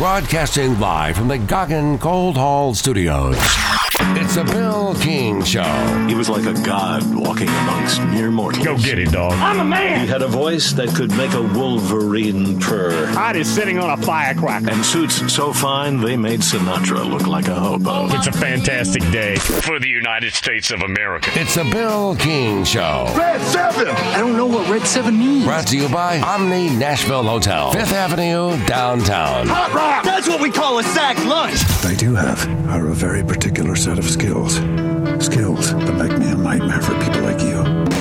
Broadcasting live from the Goggin Cold Hall Studios. It's the Bill King Show. He was like a god walking amongst mere mortals. Go get it, dog. I'm a man. He had a voice that could make a wolverine purr. Hot is sitting on a firecracker. And suits so fine they made Sinatra look like a hobo. It's a fantastic day for the United States of America. It's the Bill King Show. Red 7! I don't know what Red 7 means. Brought to you by Omni Nashville Hotel, 5th Avenue, downtown. Hot rock! That's what we call a sack lunch. I do have are a very particular set of skills. Skills that make me a nightmare for people like you.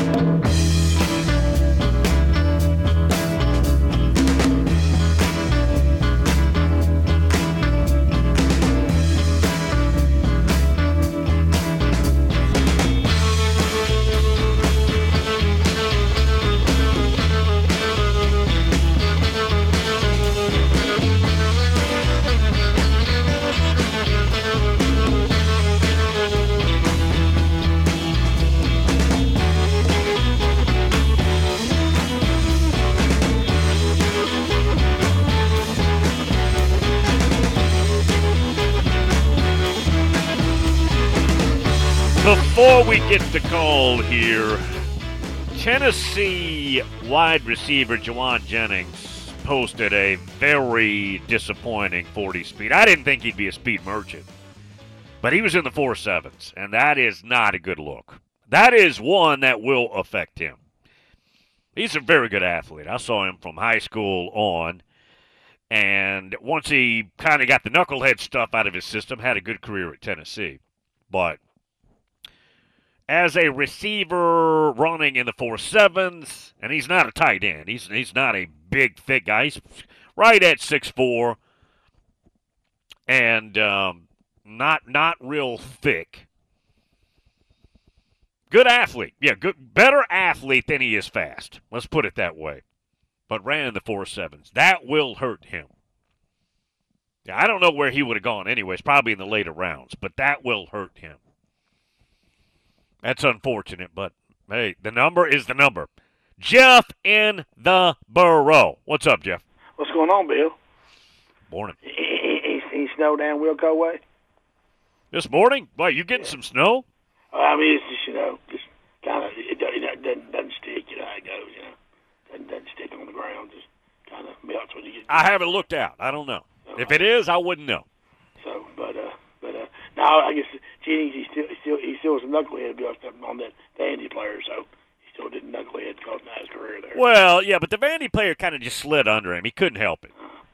Before we get the call here, Tennessee wide receiver Jawan Jennings posted a very disappointing 40 speed. I didn't think he'd be a speed merchant, but he was in the 4.7s, and that is not a good look. That is one that will affect him. He's a very good athlete. I saw him from high school on, and once he kind of got the knucklehead stuff out of his system, had a good career at Tennessee. But as a receiver running in the 4.7s, and he's not a tight end. He's not a big, thick guy. He's right at 6'4", and not real thick. Good athlete. Yeah, better athlete than he is fast. Let's put it that way. But ran in the 4.7s. That will hurt him. Yeah, I don't know where he would have gone anyways, probably in the later rounds, but that will hurt him. That's unfortunate, but, hey, the number is the number. Jeff in the Borough. What's up, Jeff? What's going on, Bill? Morning. Any snow down Wilco way? This morning? Why, you getting some snow? I mean, it's just, just kind of, it doesn't stick, how it goes, Doesn't stick on the ground, just kind of melts when you get. I haven't looked out. I don't know. If it is, I wouldn't know. So, but no, I guess Jennings, he still was a knucklehead on that Vandy player, so he still didn't knucklehead because of his career there. Well, yeah, but the Vandy player kind of just slid under him. He couldn't help it,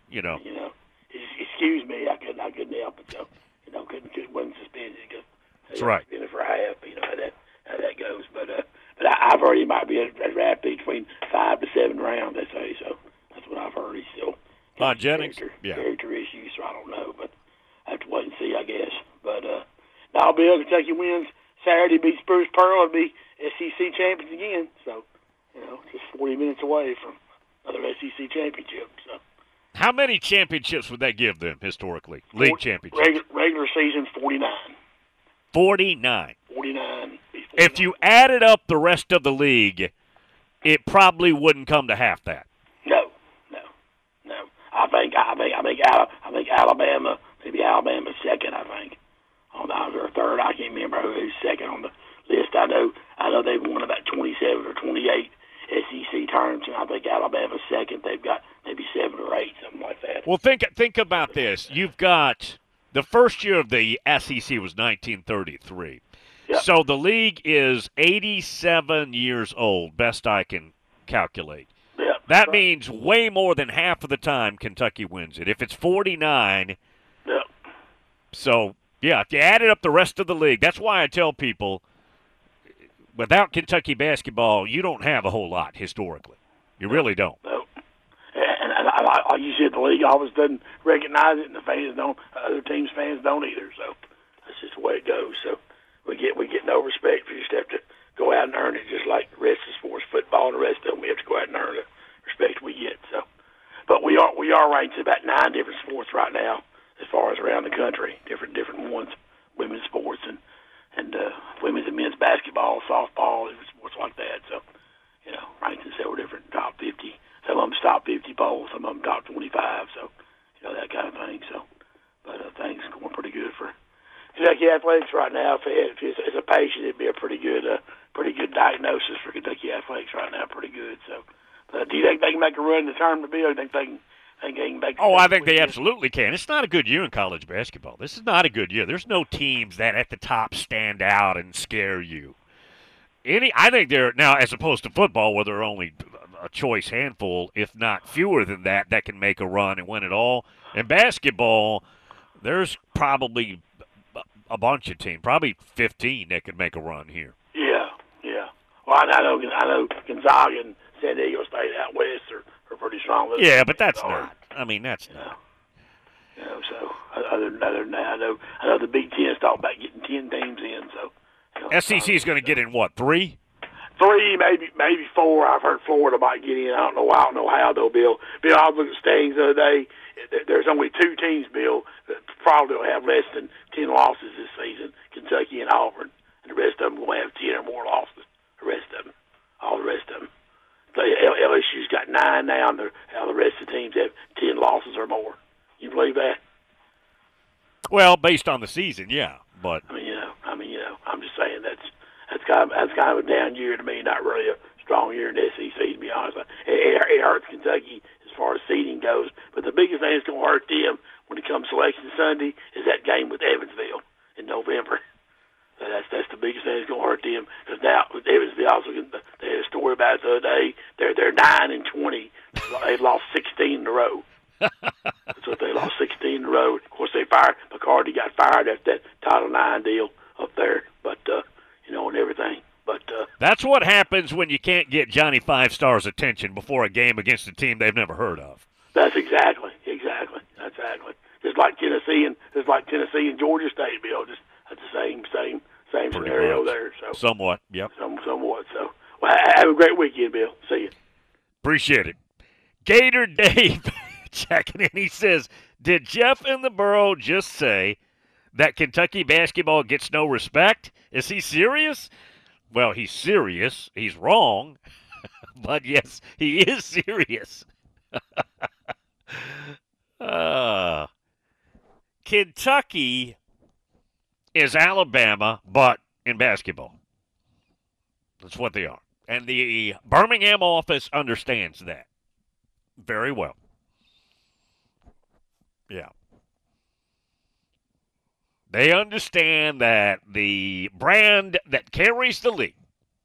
Excuse me, I couldn't help it, so wasn't suspended because that's right. In it for a half, how that goes. But I've heard he might be a draft pick between 5 to 7 rounds. They say so. That's what I've heard. He's still Jennings, character issues, so I don't know, but I have to wait and see, I guess. But now Bill, Kentucky wins Saturday, beats Bruce Pearl, and be SEC champions again. So just 40 minutes away from another SEC championship. So. How many championships would that give them historically? League championships. Regular season 49. 49. 49. If you added up the rest of the league, it probably wouldn't come to half that. No. I think Alabama, maybe Alabama's second. I think or third. I can't remember who's second on the list. I know they've won about 27 or 28 SEC tournaments, and I think Alabama's second. They've got maybe 7 or 8, something like that. Well, think about this. You've got the first year of the SEC was 1933. Yep. So the league is 87 years old, best I can calculate. Yep. That means way more than half of the time Kentucky wins it. If it's 49, yep. So, yeah, if you added up the rest of the league, that's why I tell people, without Kentucky basketball, you don't have a whole lot historically. You really don't. No. And I usually the league always doesn't recognize it, and the fans don't. Other teams' fans don't either. So that's just the way it goes. So we get no respect. We just have to go out and earn it, just like the rest of sports, football, and the rest of them. We have to go out and earn the respect we get. So, but we are ranked in about 9 different sports right now, as far as around the country, different ones, women's sports and women's and men's basketball, softball, sports like that. So, ranked in several different top 50. Some of them top 50 polls, some of them top 25. So, that kind of thing. Athletics right now, if it's a patient, it'd be a pretty good diagnosis for Kentucky Athletics right now. Pretty good. So, do you think they can make a run in the tournament, Bill? Do you think they can make? Oh, I think they absolutely can. It's not a good year in college basketball. This is not a good year. There's no teams that at the top stand out and scare you. I think they're now, as opposed to football, where there are only a choice handful, if not fewer than that can make a run and win it all. In basketball, there's probably a bunch of teams, probably 15 that could make a run here. Yeah. Well, I know Gonzaga and San Diego State out west are pretty strong. Yeah, but that's not. I mean, that's not. So other than that, I know the Big Ten's talking about getting 10 teams in. So SEC is going to get in what, 3? 3, maybe 4. I've heard Florida might get in. I don't know how though, Bill. I was looking at standings the other day. There's only 2 teams, Bill, that probably will have less than 10 losses this season: Kentucky and Auburn, and the rest of them will have 10 or more losses. All the rest of them. LSU's got 9 now, and all the rest of the teams have 10 losses or more. You believe that? Well, based on the season, yeah. But I mean, I'm just saying that's kind of a down year to me. Not really a strong year in the SEC, to be honest. It hurts Kentucky as far as seeding goes. But the biggest thing that's going to hurt them when it comes to Selection Sunday is that game with Evansville in November. That's the biggest thing that's going to hurt them. Because now with Evansville, also they had a story about it the other day. They're 9-20. They've lost 16 in a row. So they lost 16 in a row. Of course, McCarty got fired after that Title IX deal up there. But and everything. But that's what happens when you can't get Johnny 5 Star's attention before a game against a team they've never heard of. That's exactly. Just like Tennessee and Georgia State, Bill. Just that's the same scenario there. So somewhat, yep. Somewhat. So well, have a great weekend, Bill. See you. Appreciate it. Gator Dave checking in. He says, "Did Jeff in the Borough just say that Kentucky basketball gets no respect? Is he serious?" Well, he's serious. He's wrong. But, yes, he is serious. Kentucky is Alabama, but in basketball. That's what they are. And the Birmingham office understands that very well. Yeah. They understand that the brand that carries the league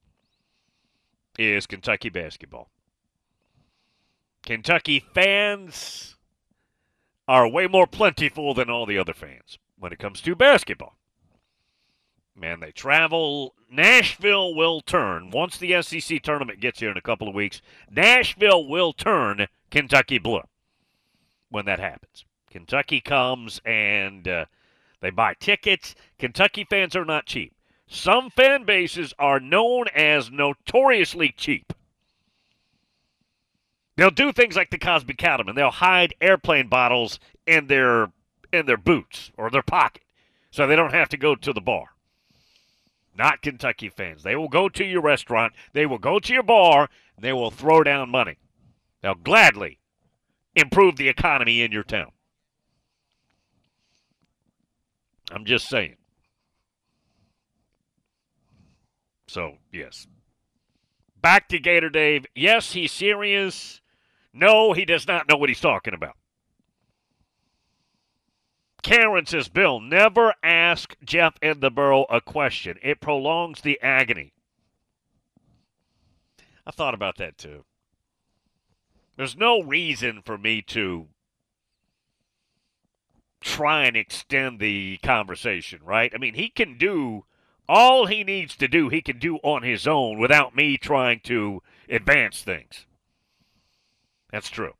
is Kentucky basketball. Kentucky fans are way more plentiful than all the other fans when it comes to basketball. Man, they travel. Nashville will turn. Once the SEC tournament gets here in a couple of weeks, Nashville will turn Kentucky blue when that happens. Kentucky comes and they buy tickets. Kentucky fans are not cheap. Some fan bases are known as notoriously cheap. They'll do things like the Cosby Cattlemen. They'll hide airplane bottles in their boots or their pocket so they don't have to go to the bar. Not Kentucky fans. They will go to your restaurant. They will go to your bar. And they will throw down money. They'll gladly improve the economy in your town. I'm just saying. So, yes. Back to Gator Dave. Yes, he's serious. No, he does not know what he's talking about. Karen says, Bill, never ask Jeff in the Borough a question. It prolongs the agony. I thought about that, too. There's no reason for me to try and extend the conversation, right? I mean, he can do all he needs to do, he can do on his own without me trying to advance things. That's true.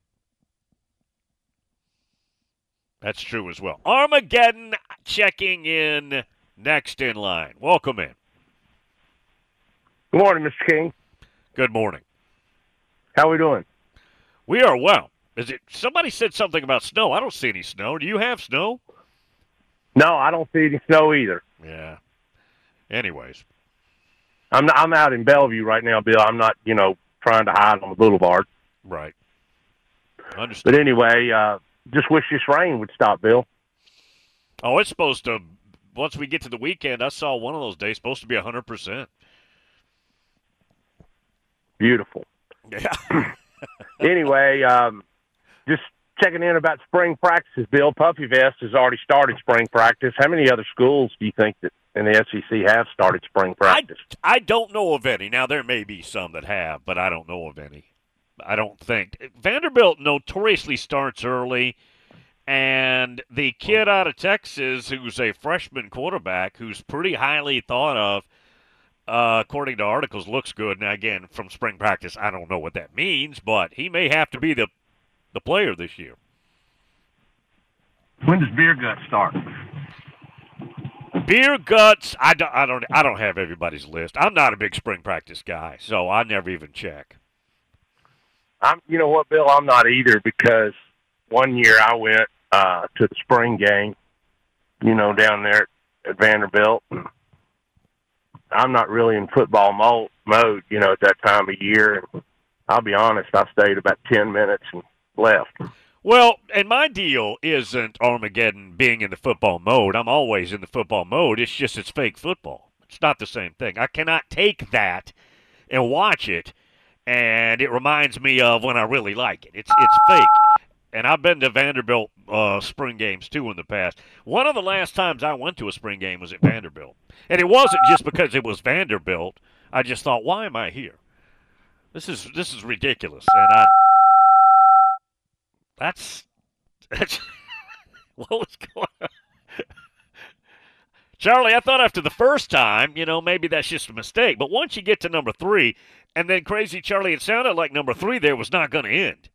That's true as well. Armageddon checking in next in line. Welcome in. Good morning, Mr. King. Good morning. How are we doing? We are well. Somebody said something about snow. I don't see any snow. Do you have snow? No, I don't see any snow either. Yeah. Anyways. I'm out in Bellevue right now, Bill. I'm not, trying to hide on the boulevard. Right. Understood. But anyway, just wish this rain would stop, Bill. Oh, it's supposed to once we get to the weekend, I saw one of those days supposed to be 100%. Beautiful. Yeah. Anyway, just checking in about spring practices. Bill, Puffy Vest has already started spring practice. How many other schools do you think that in the SEC have started spring practice? I don't know of any. Now, there may be some that have, but I don't know of any. I don't think. Vanderbilt notoriously starts early, and the kid out of Texas who's a freshman quarterback who's pretty highly thought of, according to articles, looks good. Now, again, from spring practice, I don't know what that means, but he may have to be the player this year. When does Beer Gut start? Beer Guts, I don't have everybody's list. I'm not a big spring practice guy, so I never even check. You know what, Bill? I'm not either, because one year I went to the spring game, down there at Vanderbilt. And I'm not really in football mode, at that time of year. And I'll be honest, I stayed about 10 minutes and left. Well, and my deal isn't Armageddon being in the football mode. I'm always in the football mode. It's just it's fake football. It's not the same thing. I cannot take that and watch it, and it reminds me of when I really like it. It's fake. And I've been to Vanderbilt spring games, too, in the past. One of the last times I went to a spring game was at Vanderbilt. And it wasn't just because it was Vanderbilt. I just thought, why am I here? This is ridiculous. And that's what was going on? Charlie, I thought after the first time, maybe that's just a mistake. But once you get to number 3, and then Crazy Charlie, it sounded like number 3 there was not going to end.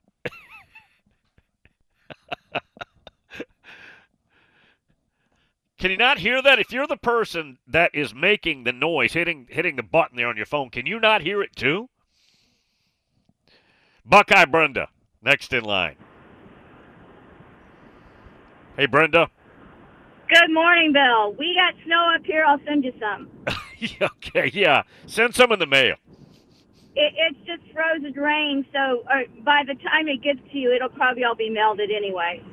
Can you not hear that? If you're the person that is making the noise, hitting the button there on your phone, can you not hear it too? Buckeye Brenda, next in line. Hey, Brenda. Good morning, Bill. We got snow up here. I'll send you some. Okay, yeah. Send some in the mail. It's just frozen rain, so by the time it gets to you, it'll probably all be melted anyway.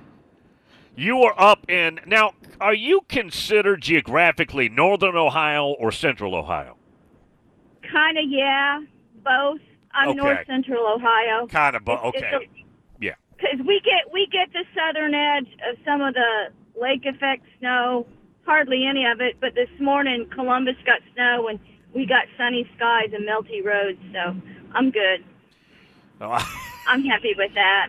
You are up in – now, are you considered geographically northern Ohio or central Ohio? Kind of, yeah, both. I'm Okay. north central Ohio. Kind of, okay. Yeah. Because we get the southern edge of some of the lake effect snow, hardly any of it, but this morning Columbus got snow and we got sunny skies and melty roads, so I'm good. I'm happy with that.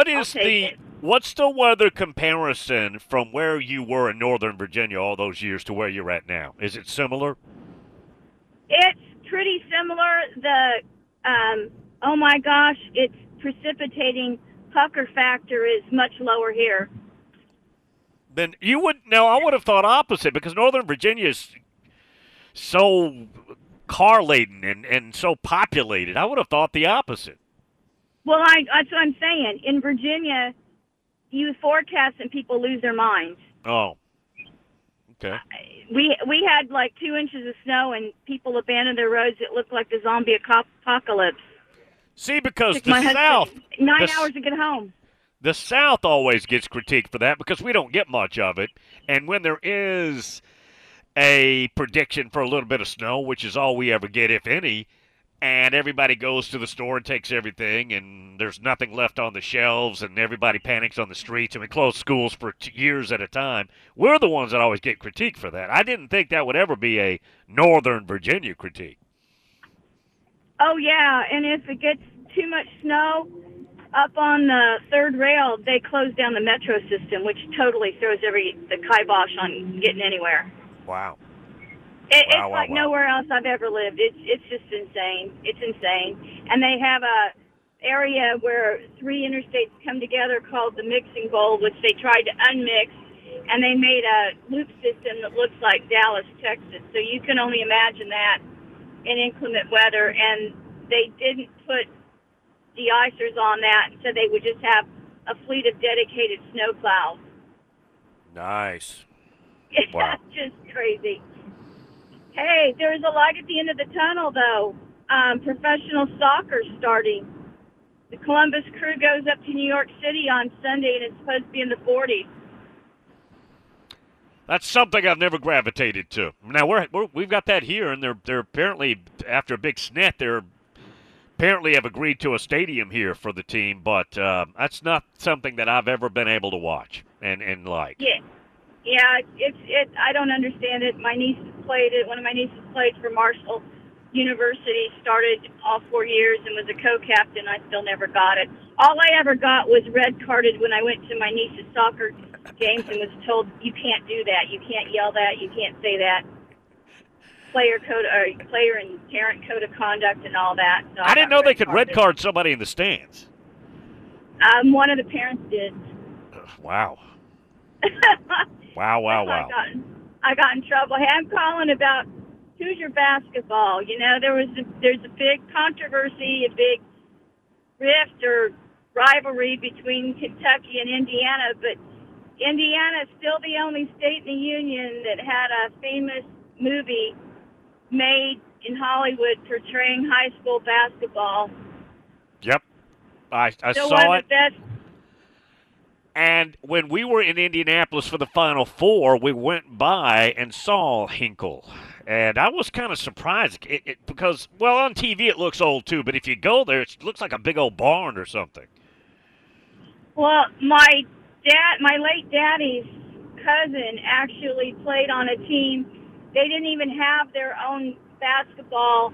What's the weather comparison from where you were in Northern Virginia all those years to where you're at now? Is it similar? It's pretty similar. Oh my gosh, it's precipitating. Pucker factor is much lower here. Then I would have thought opposite, because Northern Virginia is so car-laden and so populated. I would have thought the opposite. Well, that's what I'm saying. In Virginia, you forecast and people lose their minds. Oh, okay. We had like 2 inches of snow and people abandoned their roads. It looked like the zombie apocalypse. See, because Took the my South... husband 9 hours to get home. The South always gets critiqued for that because we don't get much of it. And when there is a prediction for a little bit of snow, which is all we ever get, if any, and everybody goes to the store and takes everything, and there's nothing left on the shelves, and everybody panics on the streets, and we close schools for years at a time, we're the ones that always get critiqued for that. I didn't think that would ever be a Northern Virginia critique. Oh, yeah, and if it gets too much snow up on the third rail, they close down the metro system, which totally throws the kibosh on getting anywhere. Wow. It's like nowhere else I've ever lived. It's just insane. It's insane. And they have a area where 3 interstates come together called the Mixing Bowl, which they tried to unmix, and they made a loop system that looks like Dallas, Texas. So you can only imagine that in inclement weather. And they didn't put de-icers on that, so they would just have a fleet of dedicated snowplows. Nice. Wow. It's just crazy. Hey, there's a light at the end of the tunnel, though. Professional soccer starting. The Columbus Crew goes up to New York City on Sunday, and it's supposed to be in the 40s. That's something I've never gravitated to. Now we've got that here, and they're apparently after a big snit, they're apparently have agreed to a stadium here for the team, but that's not something that I've ever been able to watch and like. Yeah, it's I don't understand it. My niece played it. One of my nieces played for Marshall University, started all 4 years and was a co-captain. I still never got it. All I ever got was red carded when I went to my niece's soccer games and was told, you can't do that, you can't yell that, you can't say that. Player and parent code of conduct and all that. So I didn't know they could red card somebody in the stands. One of the parents did. Wow. Wow. I got in trouble. Hey, I'm calling about Hoosier basketball. You know, there's a big controversy, a big rift or rivalry between Kentucky and Indiana, but Indiana is still the only state in the union that had a famous movie made in Hollywood portraying high school basketball. Yep. I still saw one of it. the best. And when we were in Indianapolis for the Final Four, we went by and saw Hinkle. And I was kind of surprised because, well, on TV it looks old too, but if you go there, it looks like a big old barn or something. Well, my late daddy's cousin actually played on a team. They didn't even have their own basketball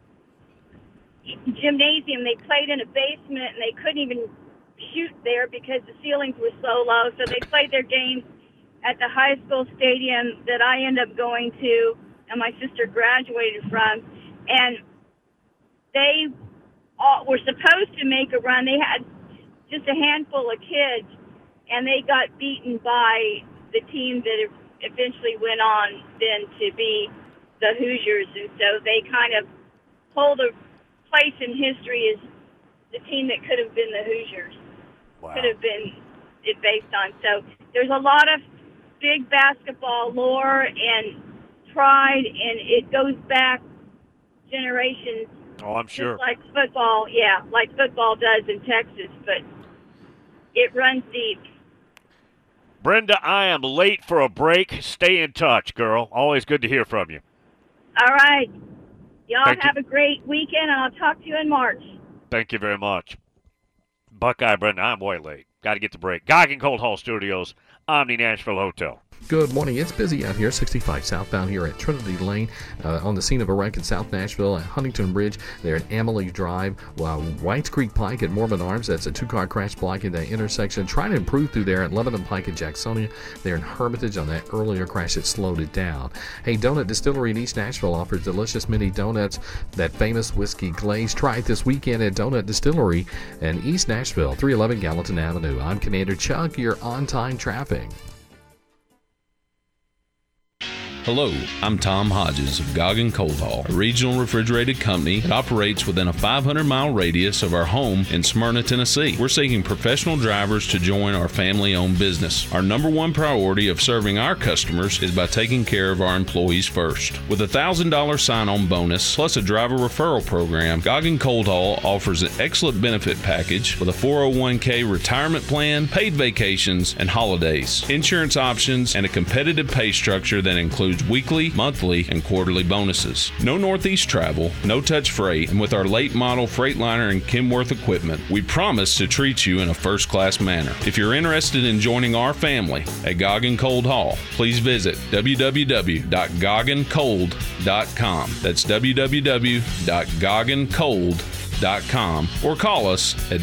gymnasium. They played in a basement, and they couldn't even shoot there because the ceilings were so low. So they played their games at the high school stadium that I ended up going to and my sister graduated from. And they were supposed to make a run. They had just a handful of kids, and they got beaten by the team that eventually went on then to be the Hoosiers. And so they kind of hold a place in history as the team that could have been the Hoosiers. Wow. Could have been it based on. So there's a lot of big basketball lore and pride, and it goes back generations. Oh, I'm sure. Just like football, like football does in Texas, but it runs deep. Brenda, I am late for a break. Stay in touch, girl. Always good to hear from you. All right. Y'all Thank have a great weekend, and I'll talk to you in March. Thank you very much. Buckeye Brenda, I'm way late. Got to get the break. Goggin Cold Hall Studios, Omni Nashville Hotel. Good morning. It's busy out here, 65 southbound here at Trinity Lane, on the scene of a wreck in South Nashville, at Huntington Bridge, there at Amalie Drive, Whites Creek Pike at Mormon Arms. That's a two-car crash blocking that intersection. Trying to improve through there at Lebanon Pike and Jacksonia. There in Hermitage on that earlier crash that slowed it down. Hey, Donut Distillery in East Nashville offers delicious mini donuts, that famous whiskey glaze. Try it this weekend at Donut Distillery in East Nashville, 311 Gallatin Avenue. I'm Commander Chuck, your on-time traffic. Hello, I'm Tom Hodges of Goggin Cold Hall, a regional refrigerated company that operates within a 500-mile radius of our home in Smyrna, Tennessee. We're seeking professional drivers to join our family-owned business. Our number one priority of serving our customers is by taking care of our employees first. With a $1,000 sign-on bonus plus a driver referral program, Goggin Cold Hall offers an excellent benefit package with a 401k retirement plan, paid vacations, and holidays, insurance options, and a competitive pay structure that includes weekly, monthly, and quarterly bonuses. No Northeast travel, no touch freight, and with our late model Freightliner and Kenworth equipment, we promise to treat you in a first-class manner. If you're interested in joining our family at Goggin Cold Hall, please visit www.goggincold.com. That's www.goggincold.com, or call us at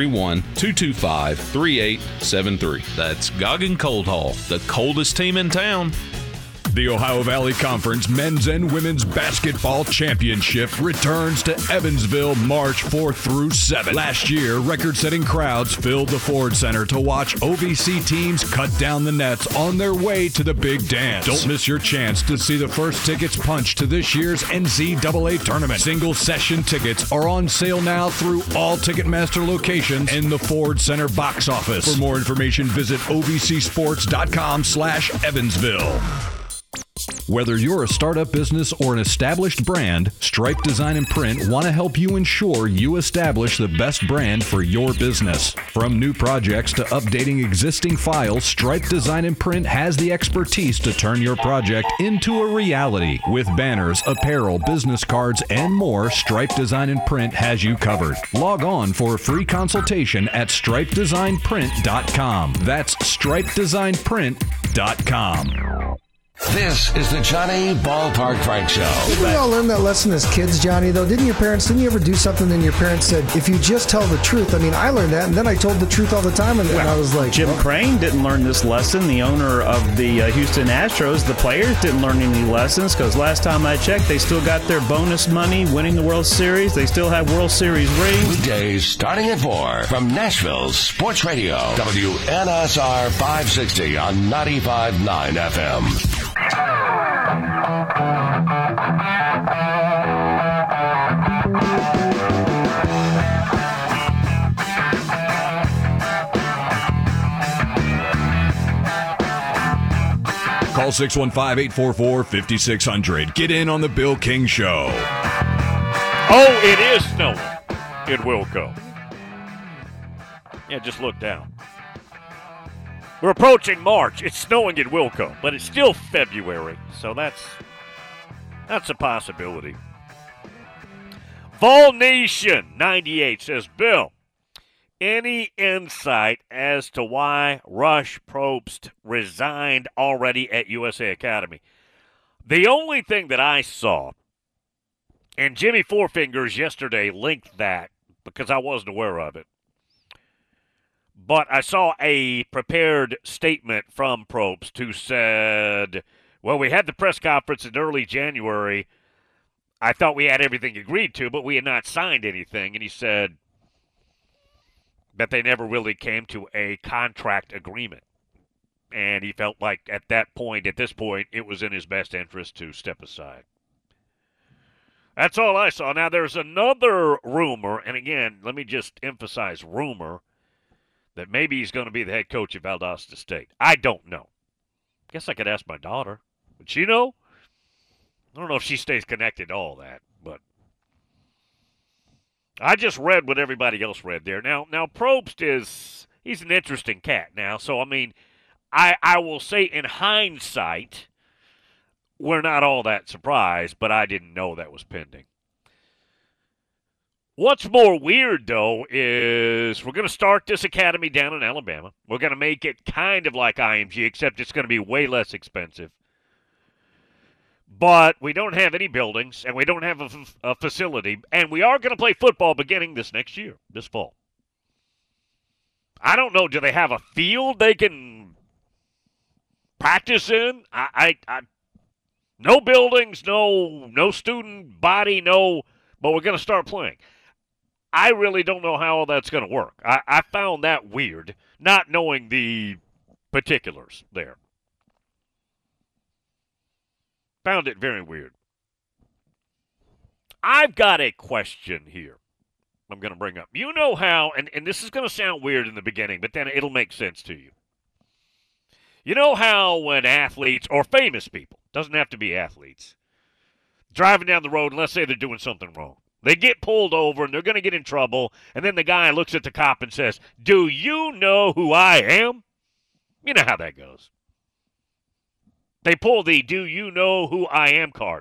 931-225-3873. That's Goggin Cold Hall, the coldest team in town. The Ohio Valley Conference Men's and Women's Basketball Championship returns to Evansville March 4th through 7th. Last year, record-setting crowds filled the Ford Center to watch OVC teams cut down the nets on their way to the big dance. Don't miss your chance to see the first tickets punched to this year's NCAA tournament. Single session tickets are on sale now through all Ticketmaster locations in the Ford Center box office. For more information, visit ovcsports.com/Evansville. Whether you're a startup business or an established brand, Stripe Design and Print want to help you ensure you establish the best brand for your business. From new projects to updating existing files, Stripe Design and Print has the expertise to turn your project into a reality. With banners, apparel, business cards, and more, Stripe Design and Print has you covered. Log on for a free consultation at stripedesignprint.com. That's stripedesignprint.com. This is the Johnny Ballpark Frank Show. Didn't we all learn that lesson as kids, Johnny, though? Didn't you ever do something and your parents said, if you just tell the truth? I mean, I learned that, and then I told the truth all the time, and I was like... Jim Crane didn't learn this lesson. The owner of the Houston Astros, the players didn't learn any lessons, because last time I checked, they still got their bonus money winning the World Series. They still have World Series rings. Weekdays starting at 4 from Nashville's Sports Radio, WNSR 560 on 95.9 FM. Call 615-844-5600. Get in on the Bill King Show. Oh, it is snowing in Wilco. Yeah, just look down. We're approaching March. It's snowing in Wilco, but it's still February, so that's a possibility. Vol Nation 98 says, Bill, any insight as to why Rush Probst resigned already at USA Academy? The only thing that I saw, and Jimmy Four Fingers yesterday linked that because I wasn't aware of it, but I saw a prepared statement from Probst who said, well, we had the press conference in early January. I thought we had everything agreed to, but we had not signed anything. And he said that they never really came to a contract agreement. And he felt like at this point, it was in his best interest to step aside. That's all I saw. Now, there's another rumor, and again, let me just emphasize rumor, that maybe he's going to be the head coach of Valdosta State. I don't know. Guess I could ask my daughter. Would she know? I don't know if she stays connected to all that, but I just read what everybody else read there. Now Probst he's an interesting cat now. So, I mean, I will say in hindsight, we're not all that surprised, but I didn't know that was pending. What's more weird, though, is we're going to start this academy down in Alabama. We're going to make it kind of like IMG, except it's going to be way less expensive. But we don't have any buildings, and we don't have a facility, and we are going to play football beginning this next year, this fall. I don't know, do they have a field they can practice in? No buildings, no student body, but we're going to start playing. I really don't know how all that's going to work. I found that weird, not knowing the particulars there. Found it very weird. I've got a question here I'm going to bring up. You know how, and this is going to sound weird in the beginning, but then it'll make sense to you. You know how when athletes, or famous people, doesn't have to be athletes, driving down the road, and let's say they're doing something wrong. They get pulled over, and they're going to get in trouble, and then the guy looks at the cop and says, do you know who I am? You know how that goes. They pull the do you know who I am card.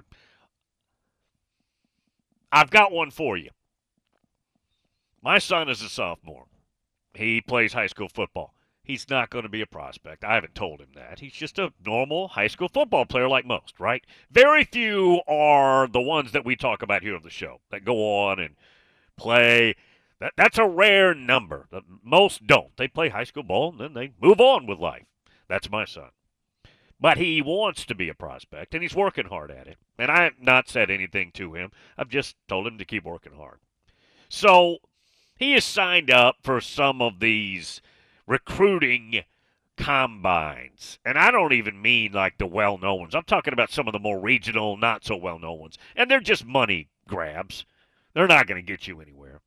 I've got one for you. My son is a sophomore. He plays high school football. He's not going to be a prospect. I haven't told him that. He's just a normal high school football player like most, right? Very few are the ones that we talk about here on the show that go on and play. That's a rare number. Most don't. They play high school ball and then they move on with life. That's my son. But he wants to be a prospect, and he's working hard at it. And I have not said anything to him. I've just told him to keep working hard. So he is signed up for some of these recruiting combines. And I don't even mean like the well-known ones. I'm talking about some of the more regional, not so well-known ones. And they're just money grabs. They're not going to get you anywhere.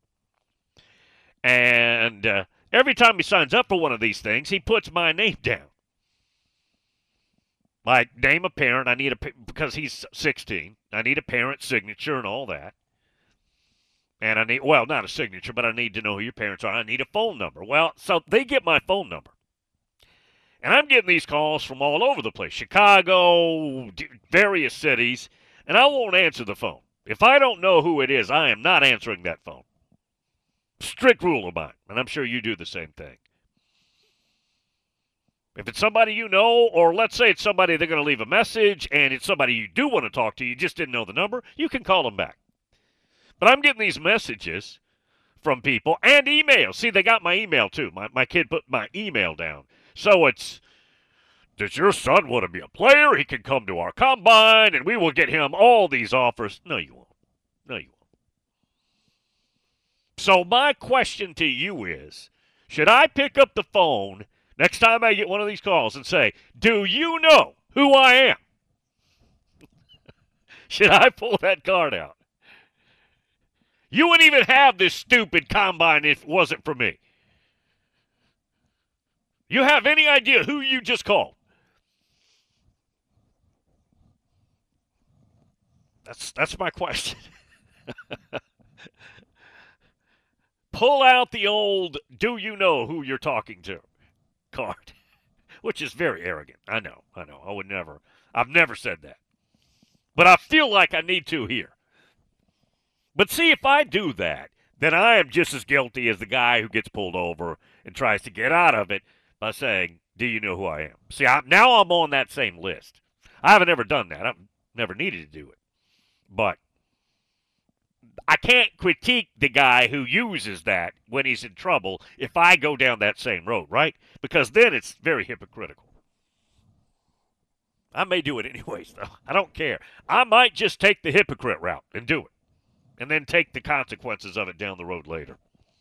And every time he signs up for one of these things, he puts my name down. Like, name a parent. I need because he's 16. I need a parent's signature and all that. And I need, well, not a signature, but I need to know who your parents are. I need a phone number. Well, so they get my phone number. And I'm getting these calls from all over the place. Chicago, various cities. And I won't answer the phone. If I don't know who it is, I am not answering that phone. Strict rule of mine. And I'm sure you do the same thing. If it's somebody you know, or let's say it's somebody they're going to leave a message, and it's somebody you do want to talk to, you just didn't know the number, you can call them back. But I'm getting these messages from people and emails. See, they got my email, too. My kid put my email down. So it's, does your son want to be a player? He can come to our combine, and we will get him all these offers. No, you won't. No, you won't. So my question to you is, should I pick up the phone next time I get one of these calls and say, do you know who I am? Should I pull that card out? You wouldn't even have this stupid combine if it wasn't for me. You have any idea who you just called? That's my question. Pull out the old do you know who you're talking to card, which is very arrogant. I know. I've never said that. But I feel like I need to here. But see, if I do that, then I am just as guilty as the guy who gets pulled over and tries to get out of it by saying, do you know who I am? See, now I'm on that same list. I haven't ever done that. I've never needed to do it. But I can't critique the guy who uses that when he's in trouble if I go down that same road, right? Because then it's very hypocritical. I may do it anyways, though. I don't care. I might just take the hypocrite route and do it. And then take the consequences of it down the road later.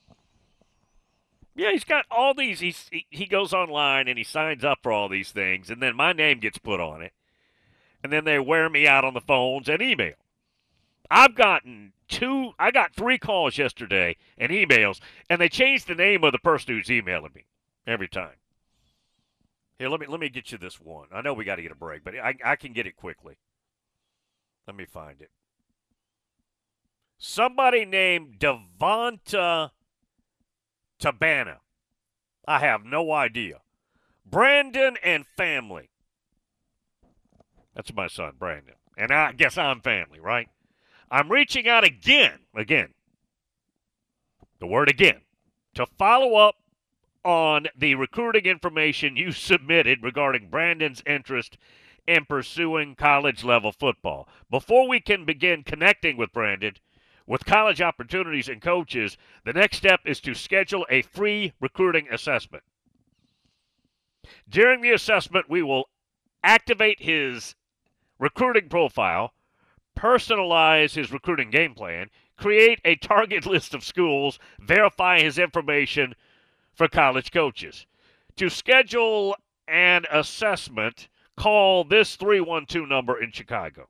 Yeah, he's got all these. He goes online and he signs up for all these things, and then my name gets put on it. And then they wear me out on the phones and email. I got 3 calls yesterday and emails, and they changed the name of the person who's emailing me every time. Here, let me get you this one. I know we got to get a break, but I can get it quickly. Let me find it. Somebody named Devonta Tabana. I have no idea. Brandon and family. That's my son, Brandon. And I guess I'm family, right? I'm reaching out again, the word again, to follow up on the recruiting information you submitted regarding Brandon's interest in pursuing college-level football. Before we can begin connecting with Brandon, with college opportunities and coaches, the next step is to schedule a free recruiting assessment. During the assessment, we will activate his recruiting profile, personalize his recruiting game plan, create a target list of schools, verify his information for college coaches. To schedule an assessment, call this 312 number in Chicago.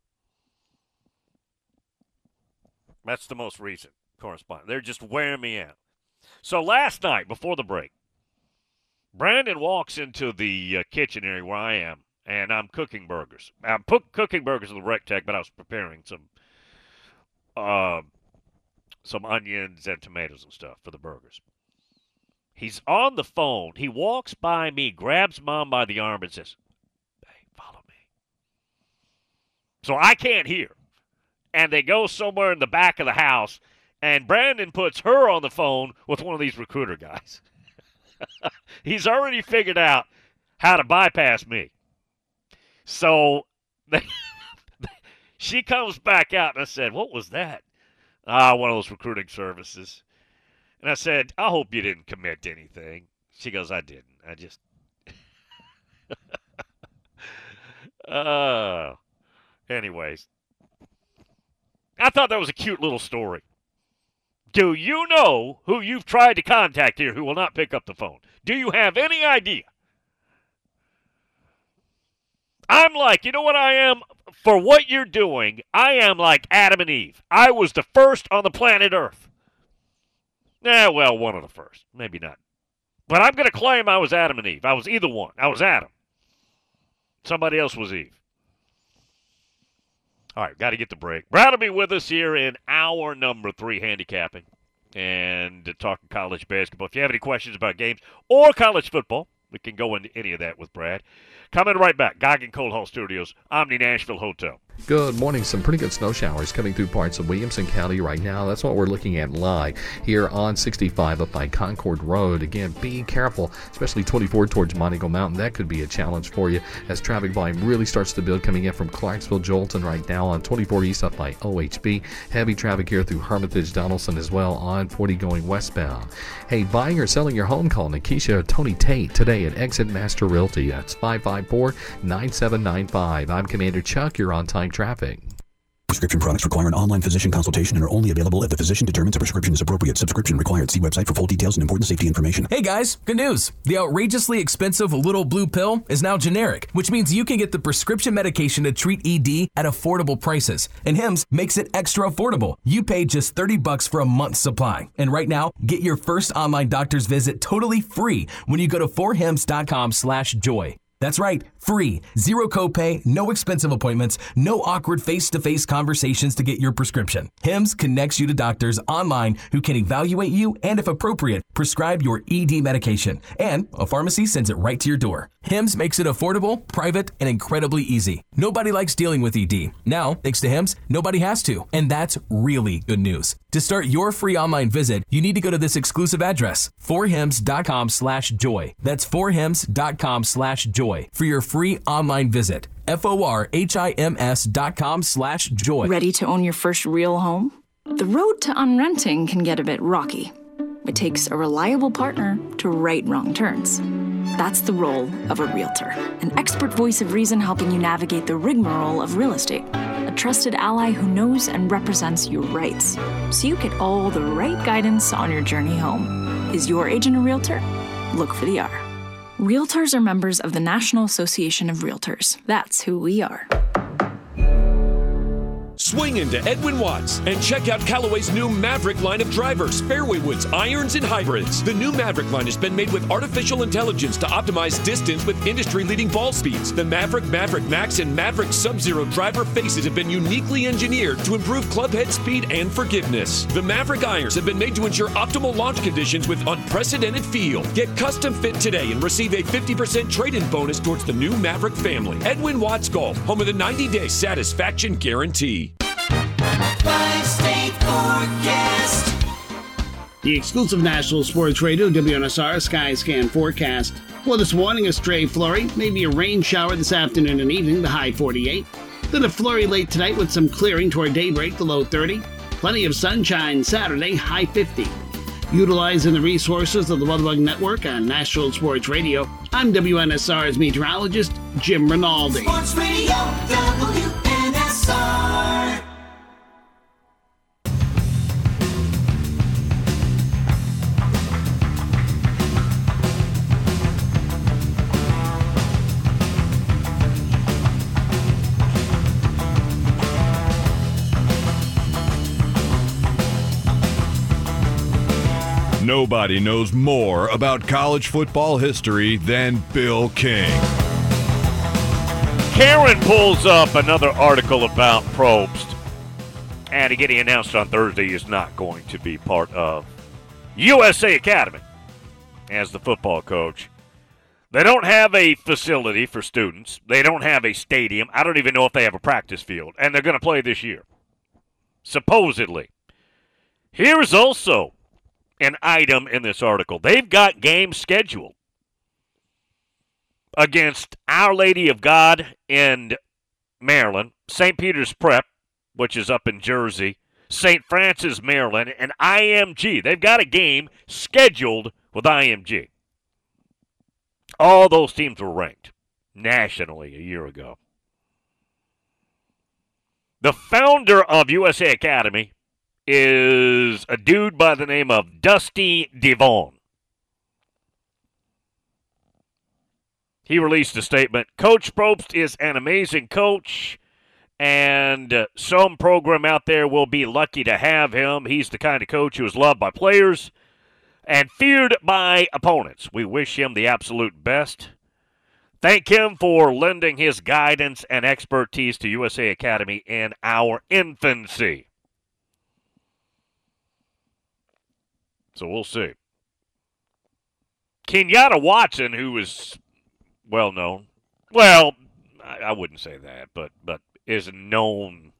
That's the most recent correspondence. They're just wearing me out. So last night, before the break, Brandon walks into the kitchen area where I am, and I'm cooking burgers. I'm cooking burgers in the Rec Tech, but I was preparing some onions and tomatoes and stuff for the burgers. He's on the phone. He walks by me, grabs Mom by the arm, and says, "Hey, follow me." So I can't hear. And they go somewhere in the back of the house, and Brandon puts her on the phone with one of these recruiter guys. He's already figured out how to bypass me. So she comes back out, and I said, "What was that?" One of those recruiting services. And I said, "I hope you didn't commit to anything." She goes, "I didn't. I just..." Anyways. I thought that was a cute little story. Do you know who you've tried to contact here who will not pick up the phone? Do you have any idea? I'm like, you know what I am? For what you're doing, I am like Adam and Eve. I was the first on the planet Earth. Well, one of the first. Maybe not. But I'm going to claim I was Adam and Eve. I was either one. I was Adam. Somebody else was Eve. All right, got to get the break. Brad will be with us here in hour number 3, handicapping and talking college basketball. If you have any questions about games or college football, we can go into any of that with Brad. Coming right back, Goggin Cold Hall Studios, Omni Nashville Hotel. Good morning. Some pretty good snow showers coming through parts of Williamson County right now. That's what we're looking at live here on 65 up by Concord Road. Again, be careful, especially 24 towards Montego Mountain. That could be a challenge for you as traffic volume really starts to build coming in from Clarksville, Jolton right now on 24 east up by OHB. Heavy traffic here through Hermitage, Donaldson as well on 40 going westbound. Hey, buying or selling your home, call Nikisha or Tony Tate today at Exit Master Realty. That's 554-9795. I'm Commander Chuck. You're on time traffic. Prescription products require an online physician consultation and are only available if the physician determines a prescription is appropriate. Subscription required. See website for full details and important safety information. Hey guys, good news. The outrageously expensive Little Blue Pill is now generic, which means you can get the prescription medication to treat ED at affordable prices. And Hims makes it extra affordable. You pay just $30 for a month's supply. And right now, get your first online doctor's visit totally free when you go to forhims.com/joy. That's right, free, zero copay, no expensive appointments, no awkward face-to-face conversations to get your prescription. Hims connects you to doctors online who can evaluate you and, if appropriate, prescribe your ED medication. And a pharmacy sends it right to your door. Hims makes it affordable, private, and incredibly easy. Nobody likes dealing with ED. Now, thanks to Hims, nobody has to. And that's really good news. To start your free online visit, you need to go to this exclusive address, forhims.com/joy. That's forhims.com/joy for your free online visit. forhims.com/joy. Ready to own your first real home? The road to unrenting can get a bit rocky. It takes a reliable partner to right wrong turns. That's the role of a realtor, an expert voice of reason helping you navigate the rigmarole of real estate, a trusted ally who knows and represents your rights, so you get all the right guidance on your journey home. Is your agent a realtor? Look for the R. Realtors are members of the National Association of Realtors. That's who we are. Swing into Edwin Watts and check out Callaway's new Maverick line of drivers, fairway woods, irons, and hybrids. The new Maverick line has been made with artificial intelligence to optimize distance with industry-leading ball speeds. The Maverick, Maverick Max, and Maverick Sub-Zero driver faces have been uniquely engineered to improve club head speed and forgiveness. The Maverick irons have been made to ensure optimal launch conditions with unprecedented feel. Get custom fit today and receive a 50% trade-in bonus towards the new Maverick family. Edwin Watts Golf, home of the 90-day satisfaction guarantee. Five-state forecast. The exclusive National Sports Radio WNSR Skyscan forecast. Well, this morning a stray flurry, maybe a rain shower this afternoon and evening, the high 48. Then a flurry late tonight with some clearing toward daybreak, the low 30. Plenty of sunshine Saturday, high 50. Utilizing the resources of the WeatherBug Network on National Sports Radio, I'm WNSR's meteorologist, Jim Rinaldi. Sports Radio WNSR. Nobody knows more about college football history than Bill King. Karen pulls up another article about Probst, and again, he announced on Thursday he is not going to be part of USA Academy as the football coach. They don't have a facility for students. They don't have a stadium. I don't even know if they have a practice field, and they're going to play this year, supposedly. Here's also an item in this article. They've got games scheduled against Our Lady of God in Maryland, St. Peter's Prep, which is up in Jersey, St. Francis, Maryland, and IMG. They've got a game scheduled with IMG. All those teams were ranked nationally a year ago. The founder of USA Academy is a dude by the name of Dusty Devon. He released a statement. Coach Probst is an amazing coach, and some program out there will be lucky to have him. He's the kind of coach who is loved by players and feared by opponents. We wish him the absolute best. Thank him for lending his guidance and expertise to USA Academy in our infancy. So we'll see. Kenyatta Watson, who is well known, well, I wouldn't say that, but is a known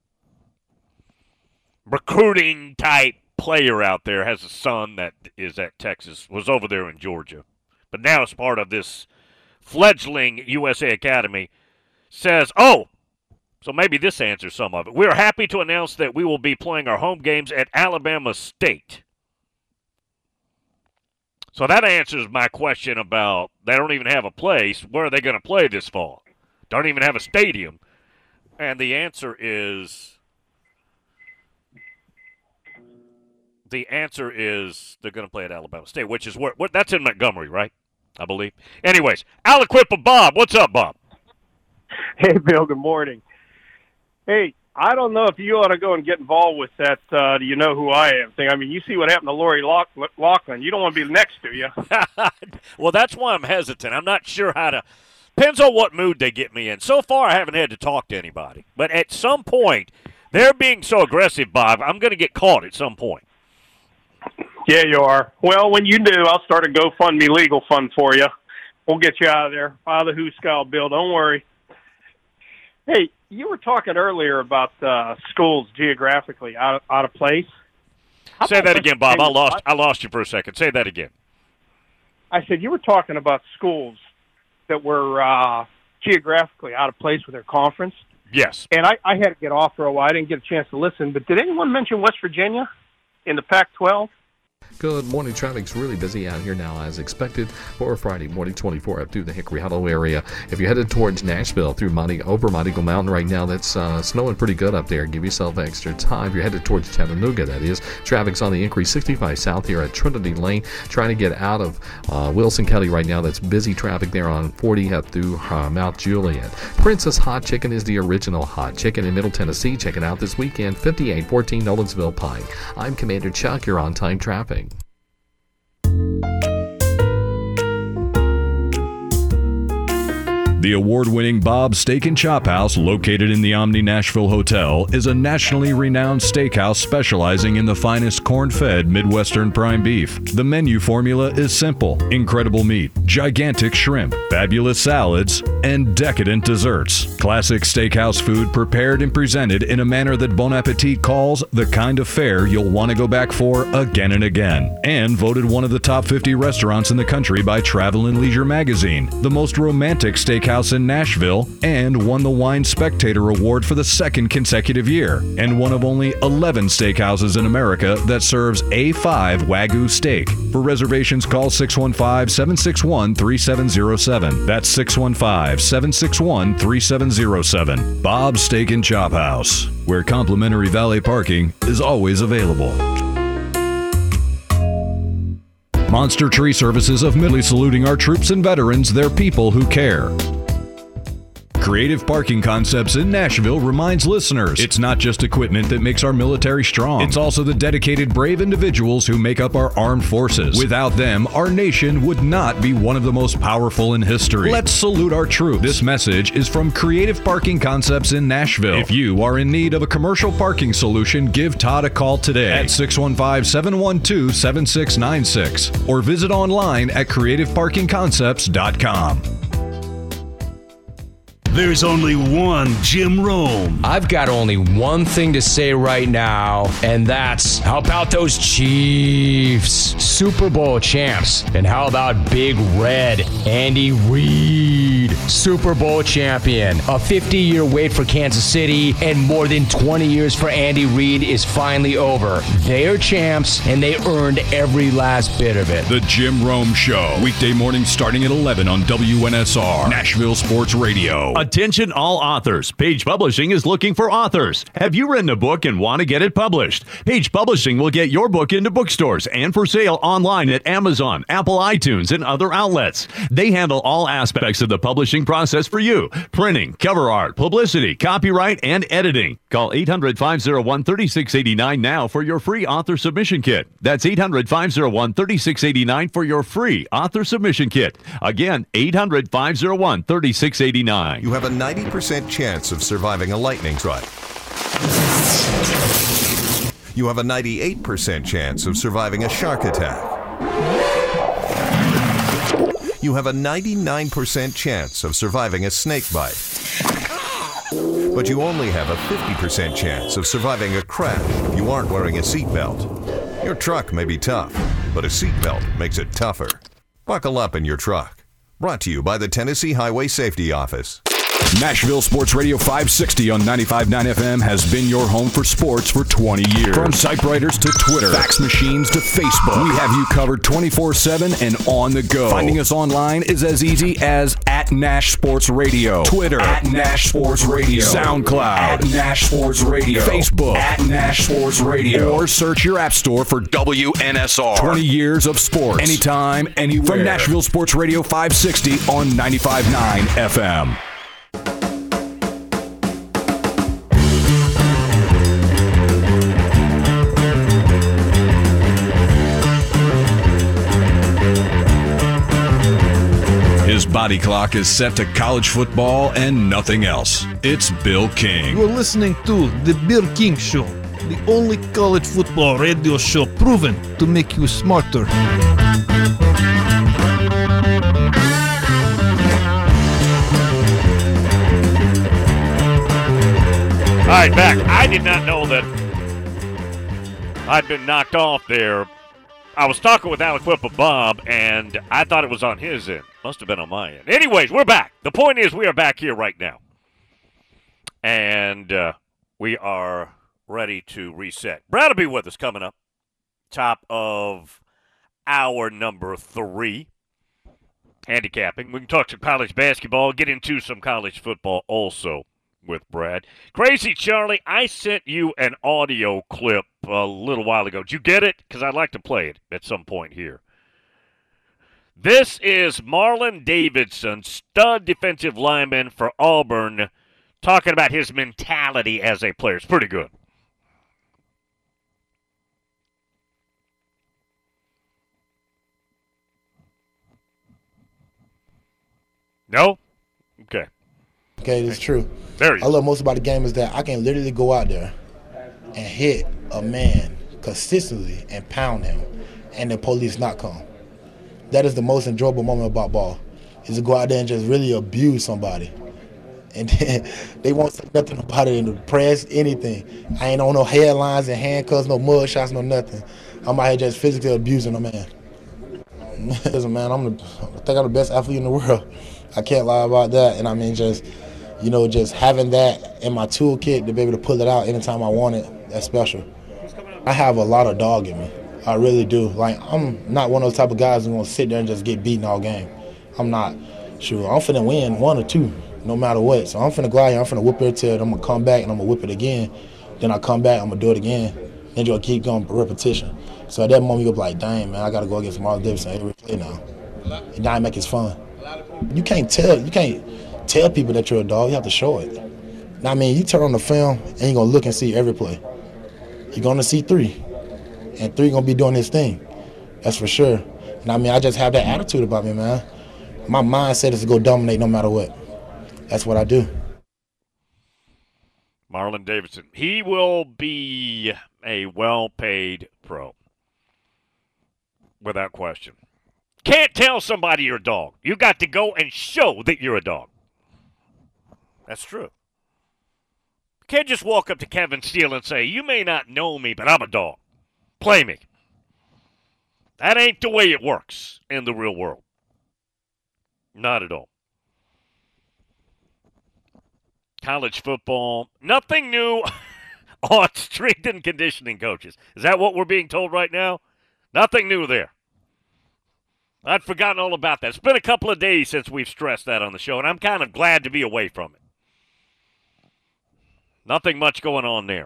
recruiting type player out there, has a son that is at Texas, was over there in Georgia, but now is part of this fledgling USA Academy, says, so maybe this answers some of it. We're happy to announce that we will be playing our home games at Alabama State. So that answers my question about they don't even have a place. Where are they going to play this fall? Don't even have a stadium. And the answer is they're going to play at Alabama State, which is where that's in Montgomery, right? I believe. Anyways, Aliquippa Bob. What's up, Bob? Hey, Bill. Good morning. Hey, I don't know if you ought to go and get involved with that do you know who I am thing. I mean, you see what happened to Lori Loughlin. You don't want to be next to you. Well, that's why I'm hesitant. I'm not sure how to – depends on what mood they get me in. So far, I haven't had to talk to anybody. But at some point, they're being so aggressive, Bob, I'm going to get caught at some point. Yeah, you are. Well, when you do, I'll start a GoFundMe legal fund for you. We'll get you out of there. Father Who Scout Bill, don't worry. Hey, you were talking earlier about schools geographically out of place. Say that again, Bob. I lost you for a second. Say that again. I said you were talking about schools that were geographically out of place with their conference. Yes. And I had to get off for a while. I didn't get a chance to listen. But did anyone mention West Virginia in the Pac-12? Good morning. Traffic's really busy out here now as expected for Friday morning 24 up through the Hickory Hollow area. If you're headed towards Nashville through over Monteagle Mountain right now, that's snowing pretty good up there. Give yourself extra time. If you're headed towards Chattanooga, that is. Traffic's on the increase 65 south here at Trinity Lane. Trying to get out of Wilson County right now. That's busy traffic there on 40 up through Mount Juliet. Princess Hot Chicken is the original hot chicken in Middle Tennessee. Check it out this weekend. 5814 Nolensville Pike. I'm Commander Chuck. You're on time traffic. The award-winning Bob's Steak and Chop House, located in the Omni Nashville Hotel, is a nationally renowned steakhouse specializing in the finest corn-fed Midwestern prime beef. The menu formula is simple: incredible meat, gigantic shrimp, fabulous salads, and decadent desserts. Classic steakhouse food prepared and presented in a manner that Bon Appetit calls the kind of fare you'll want to go back for again and again. And voted one of the top 50 restaurants in the country by Travel and Leisure magazine, the most romantic steakhouse in Nashville, and won the Wine Spectator Award for the second consecutive year, and one of only 11 steakhouses in America that serves A5 Wagyu steak. For reservations, call 615-761-3707. That's 615-761-3707. Bob's Steak and Chop House, where complimentary valet parking is always available. Monster Tree Services of Midley saluting our troops and veterans, their people who care. Creative Parking Concepts in Nashville reminds listeners it's not just equipment that makes our military strong. It's also the dedicated, brave individuals who make up our armed forces. Without them, our nation would not be one of the most powerful in history. Let's salute our troops. This message is from Creative Parking Concepts in Nashville. If you are in need of a commercial parking solution, give Todd a call today at 615-712-7696 or visit online at creativeparkingconcepts.com. There's only one Jim Rome. I've got only one thing to say right now, and that's, how about those Chiefs? Super Bowl champs. And how about Big Red, Andy Reid, Super Bowl champion? A 50-year wait for Kansas City and more than 20 years for Andy Reid is finally over. They are champs, and they earned every last bit of it. The Jim Rome Show. Weekday mornings starting at 11 on WNSR, Nashville Sports Radio. Attention all authors. Page Publishing is looking for authors. Have you written a book and want to get it published? Page Publishing will get your book into bookstores and for sale online at Amazon, Apple iTunes, and other outlets. They handle all aspects of the publishing process for you. Printing, cover art, publicity, copyright, and editing. Call 800-501-3689 now for your free author submission kit. That's 800-501-3689 for your free author submission kit. Again, 800-501-3689. You have a 90% chance of surviving a lightning strike. You have a 98% chance of surviving a shark attack. You have a 99% chance of surviving a snake bite. But you only have a 50% chance of surviving a crash if you aren't wearing a seatbelt. Your truck may be tough, but a seatbelt makes it tougher. Buckle up in your truck. Brought to you by the Tennessee Highway Safety Office. Nashville Sports Radio 560 on 95.9 FM has been your home for sports for 20 years. From typewriters to Twitter, fax machines to Facebook, we have you covered 24/7 and on the go. Finding us online is as easy as @Nash Sports Radio, Twitter @Nash Sports Radio, SoundCloud @Nash Sports Radio, Facebook @Nash Sports Radio, or search your app store for WNSR. 20 years of sports, anytime, anywhere. From Nashville Sports Radio 560 on 95.9 FM. His body clock is set to college football and nothing else. It's Bill King. You're listening to The Bill King Show, the only college football radio show proven to make you smarter. All right, back. I did not know that I'd been knocked off there. I was talking with Aliquippa Bob, and I thought it was on his end. Must have been on my end. Anyways, we're back. The point is we are back here right now. And we are ready to reset. Brad will be with us coming up. Top of hour number 3. Handicapping. We can talk some college basketball, get into some college football also with Brad. Crazy Charlie, I sent you an audio clip a little while ago. Did you get it? Because I'd like to play it at some point here. This is Marlon Davidson, stud defensive lineman for Auburn, talking about his mentality as a player. It's pretty good. No? Okay. Okay, it's true. There you I love most about the game is that I can literally go out there and hit a man consistently and pound him, and the police not come. That is the most enjoyable moment about ball, is to go out there and just really abuse somebody. And then they won't say nothing about it in the press, anything. I ain't on no headlines and handcuffs, no mug shots, no nothing. I'm out here just physically abusing a man. Listen, man, I think I'm the best athlete in the world. I can't lie about that. And I mean, just having that in my toolkit to be able to pull it out anytime I want it, that's special. I have a lot of dog in me. I really do. Like, I'm not one of those type of guys who want to sit there and just get beaten all game. I'm not. Sure, I'm finna win 1 or 2, no matter what. So I'm finna go out here, I'm finna whip it till I'm gonna come back and I'm gonna whip it again. Then I come back, I'm gonna do it again. Then you'll keep going repetition. So at that moment, you'll be like, dang, man, I gotta go against Marlon Davidson every play now. And now make it fun. You can't tell people that you're a dog. You have to show it. Now, I mean, you turn on the film and you're gonna look and see every play. You're gonna see 3. And 3 gonna be doing his thing. That's for sure. And I mean, I just have that attitude about me, man. My mindset is to go dominate no matter what. That's what I do. Marlon Davidson. He will be a well-paid pro. Without question. Can't tell somebody you're a dog. You got to go and show that you're a dog. That's true. Can't just walk up to Kevin Steele and say, you may not know me, but I'm a dog. Play me. That ain't the way it works in the real world. Not at all. College football, nothing new on strength and conditioning coaches. Is that what we're being told right now? Nothing new there. I'd forgotten all about that. It's been a couple of days since we've stressed that on the show, and I'm kind of glad to be away from it. Nothing much going on there.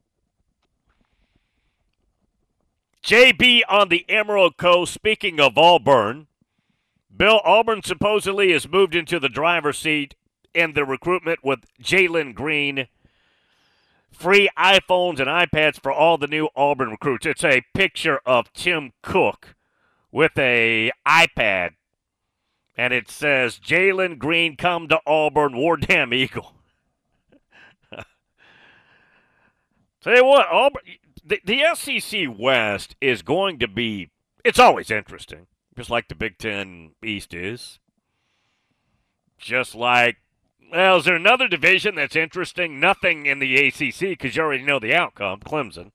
JB on the Emerald Coast. Speaking of Auburn, Bill, Auburn supposedly has moved into the driver's seat in the recruitment with Jalen Green. Free iPhones and iPads for all the new Auburn recruits. It's a picture of Tim Cook with a iPad, and it says, Jalen Green, come to Auburn, War Damn Eagle. Tell you what, Auburn, the SEC West is going to be, it's always interesting, just like the Big Ten East is. Just like, well, is there another division that's interesting? Nothing in the ACC because you already know the outcome, Clemson.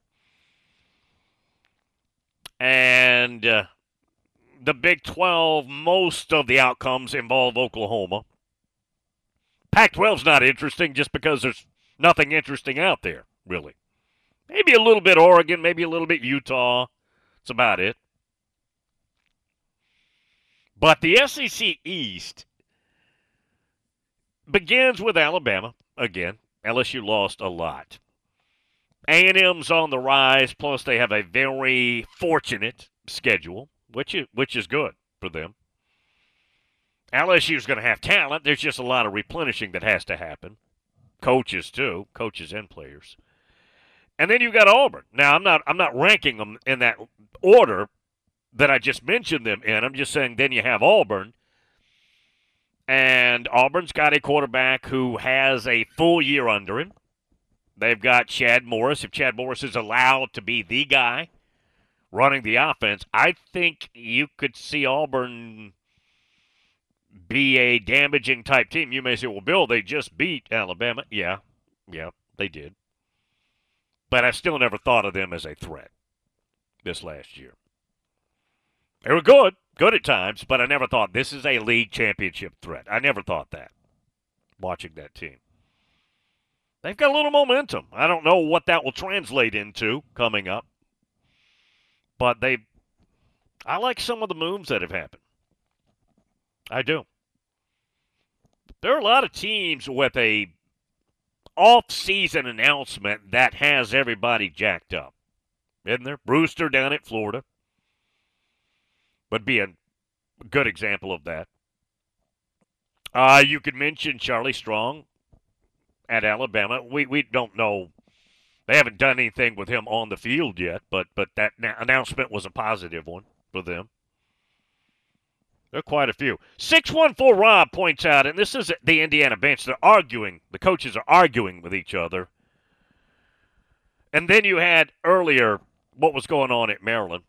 And the Big 12, most of the outcomes involve Oklahoma. Pac-12's not interesting just because there's nothing interesting out there, really. Maybe a little bit Oregon, maybe a little bit Utah. That's about it. But the SEC East begins with Alabama. Again, LSU lost a lot. A&M's on the rise, plus they have a very fortunate schedule, which is good for them. LSU's going to have talent. There's just a lot of replenishing that has to happen. Coaches, too. Coaches and players. And then you've got Auburn. Now, I'm not ranking them in that order that I just mentioned them in. I'm just saying then you have Auburn. And Auburn's got a quarterback who has a full year under him. They've got Chad Morris. If Chad Morris is allowed to be the guy running the offense, I think you could see Auburn be a damaging type team. You may say, well, Bill, they just beat Alabama. Yeah, they did. But I still never thought of them as a threat this last year. They were good at times, but I never thought this is a league championship threat. I never thought that, watching that team. They've got a little momentum. I don't know what that will translate into coming up. But I like some of the moves that have happened. I do. There are a lot of teams with a off-season announcement that has everybody jacked up. Isn't there? Brewster down at Florida would be a good example of that. You could mention Charlie Strong at Alabama. We don't know. They haven't done anything with him on the field yet, but that announcement was a positive one for them. There are quite a few. 614 Rob points out, and this is the Indiana bench, they're arguing. The coaches are arguing with each other. And then you had earlier what was going on at Maryland.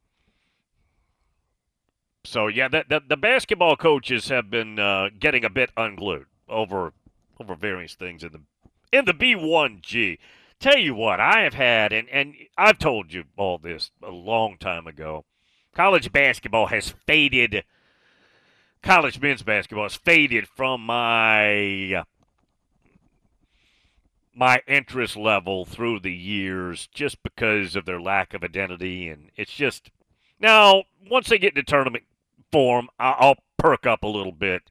So, yeah, the basketball coaches have been getting a bit unglued over various things in the B1G. Tell you what, I have had, and I've told you all this a long time ago, college basketball has faded. College men's basketball has faded from my interest level through the years just because of their lack of identity. And it's just, now, once they get into tournament form, I'll perk up a little bit.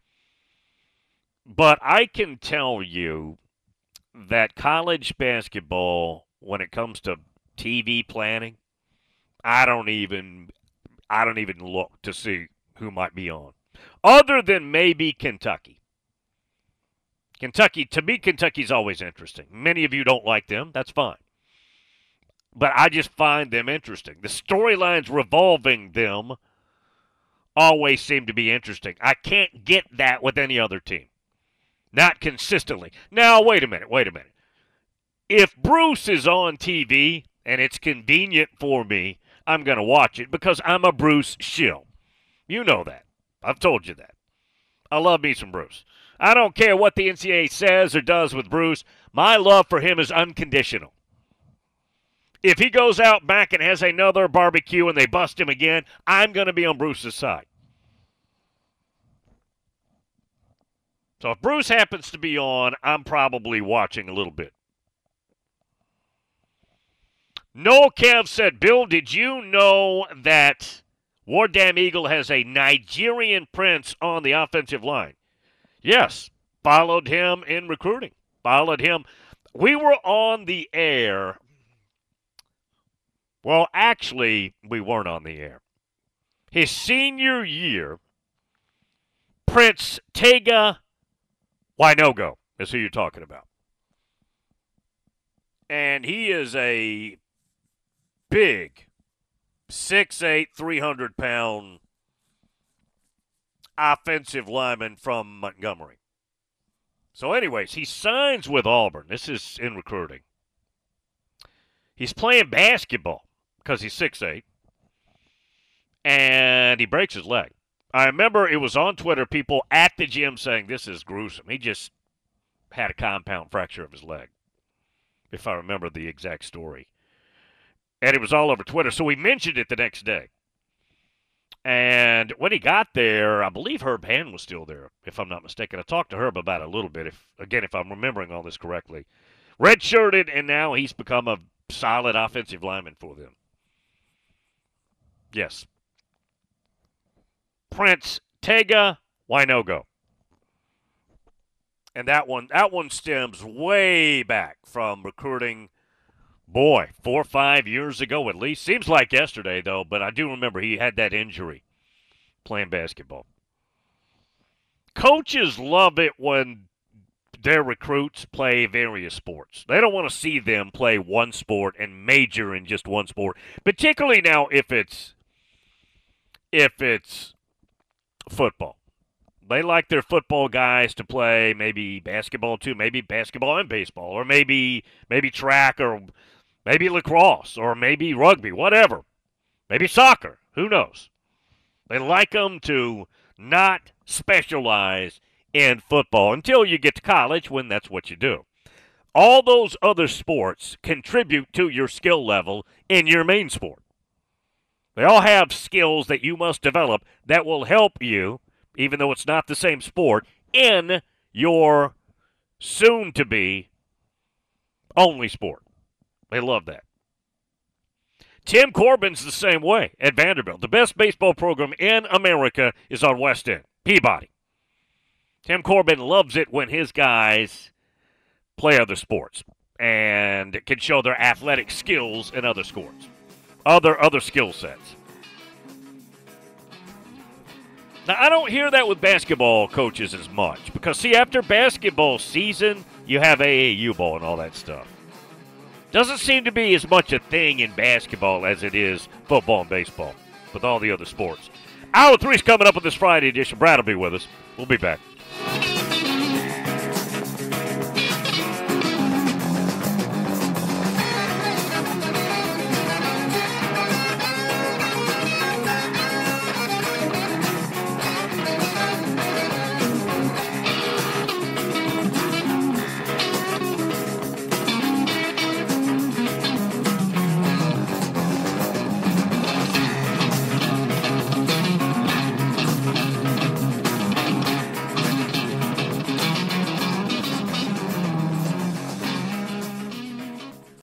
But I can tell you that college basketball, when it comes to TV planning, I don't even look to see who might be on. Other than maybe Kentucky. To me, Kentucky's always interesting. Many of you don't like them. That's fine. But I just find them interesting. The storylines revolving them always seem to be interesting. I can't get that with any other team. Not consistently. Now, wait a minute. If Bruce is on TV and it's convenient for me, I'm going to watch it because I'm a Bruce shill. You know that. I've told you that. I love me some Bruce. I don't care what the NCAA says or does with Bruce. My love for him is unconditional. If he goes out back and has another barbecue and they bust him again, I'm going to be on Bruce's side. So if Bruce happens to be on, I'm probably watching a little bit. Noel Kev said, Bill, did you know that Wardam Eagle has a Nigerian prince on the offensive line. Yes, followed him in recruiting. Followed him. We were on the air. Well, actually, we weren't on the air. His senior year, Prince Tega Wainogo is who you're talking about. And he is a big 6'8", 300-pound offensive lineman from Montgomery. So anyways, he signs with Auburn. This is in recruiting. He's playing basketball because he's 6'8", and he breaks his leg. I remember it was on Twitter, people at the gym saying, this is gruesome. He just had a compound fracture of his leg, if I remember the exact story. And it was all over Twitter, so we mentioned it the next day. And when he got there, I believe Herb Hand was still there, if I'm not mistaken. I talked to Herb about it a little bit, if I'm remembering all this correctly. Redshirted, and now he's become a solid offensive lineman for them. Yes. Prince Tega Wainogo. And that one stems way back from recruiting, 4 or 5 years ago at least. Seems like yesterday, though, but I do remember he had that injury playing basketball. Coaches love it when their recruits play various sports. They don't want to see them play one sport and major in just one sport, particularly now if it's football. They like their football guys to play maybe basketball too, maybe basketball and baseball, or maybe track, or maybe lacrosse, or maybe rugby, whatever. Maybe soccer, who knows? They like them to not specialize in football until you get to college, when that's what you do. All those other sports contribute to your skill level in your main sport. They all have skills that you must develop that will help you, even though it's not the same sport, in your soon-to-be only sport. They love that. Tim Corbin's the same way at Vanderbilt. The best baseball program in America is on West End, Peabody. Tim Corbin loves it when his guys play other sports and can show their athletic skills in other sports, other skill sets. Now, I don't hear that with basketball coaches as much because, see, after basketball season, you have AAU ball and all that stuff. Doesn't seem to be as much a thing in basketball as it is football and baseball with all the other sports. Hour 3 is coming up on this Friday edition. Brad will be with us. We'll be back.